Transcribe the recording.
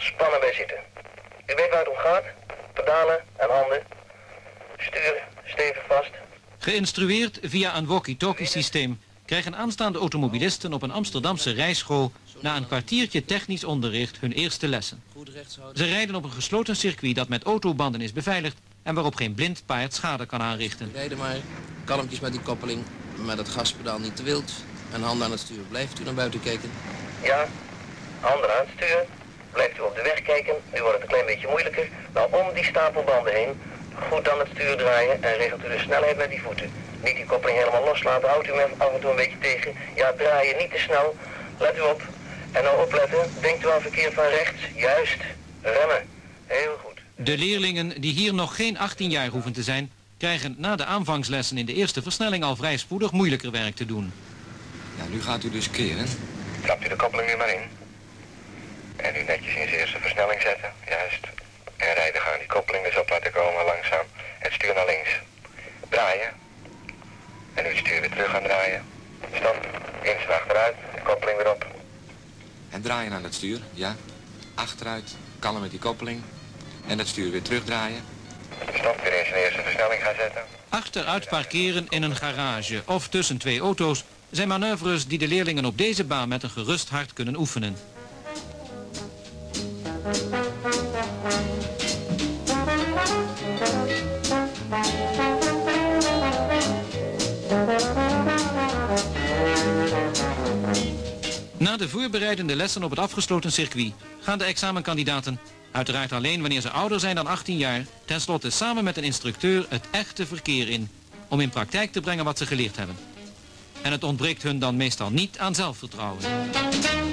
ontspannen bij zitten. U weet waar het om gaat? Pedalen en handen. Stuur stevig vast. Geïnstrueerd via een walkie-talkie systeem krijgen aanstaande automobilisten op een Amsterdamse rijschool na een kwartiertje technisch onderricht hun eerste lessen. Ze rijden op een gesloten circuit dat met autobanden is beveiligd en waarop geen blind paard schade kan aanrichten. Rijden maar, kalmpjes met die koppeling, met het gaspedaal niet te wild en handen aan het stuur. Blijft u naar buiten kijken? Ja, handen aan het stuur. Blijft u op de weg kijken, nu wordt het een klein beetje moeilijker. Nou, om die stapel banden heen, goed aan het stuur draaien en regelt u de snelheid met die voeten. Niet die koppeling helemaal loslaten, houdt u hem af en toe een beetje tegen. Ja, draaien niet te snel, let u op. En nou opletten, denkt u aan verkeer van rechts, juist, remmen. Heel goed. De leerlingen die hier nog geen 18 jaar hoeven te zijn, krijgen na de aanvangslessen in de eerste versnelling al vrij spoedig moeilijker werk te doen. Ja, nu gaat u dus keren. Klapt u de koppeling nu maar in. En nu netjes in zijn eerste versnelling zetten, juist. En rijden gaan die koppeling dus op laten komen, langzaam. Het stuur naar links. Draaien. En nu het stuur weer terug gaan draaien. Stop. Eens achteruit, de koppeling weer op. En draaien aan het stuur, ja. Achteruit, kalm met die koppeling. En het stuur weer terugdraaien. Stop, weer in zijn eerste versnelling gaan zetten. Achteruit parkeren in een garage of tussen twee auto's zijn manoeuvres die de leerlingen op deze baan met een gerust hart kunnen oefenen. Na de voorbereidende lessen op het afgesloten circuit gaan de examenkandidaten, uiteraard alleen wanneer ze ouder zijn dan 18 jaar, tenslotte samen met een instructeur het echte verkeer in, om in praktijk te brengen wat ze geleerd hebben. En het ontbreekt hun dan meestal niet aan zelfvertrouwen.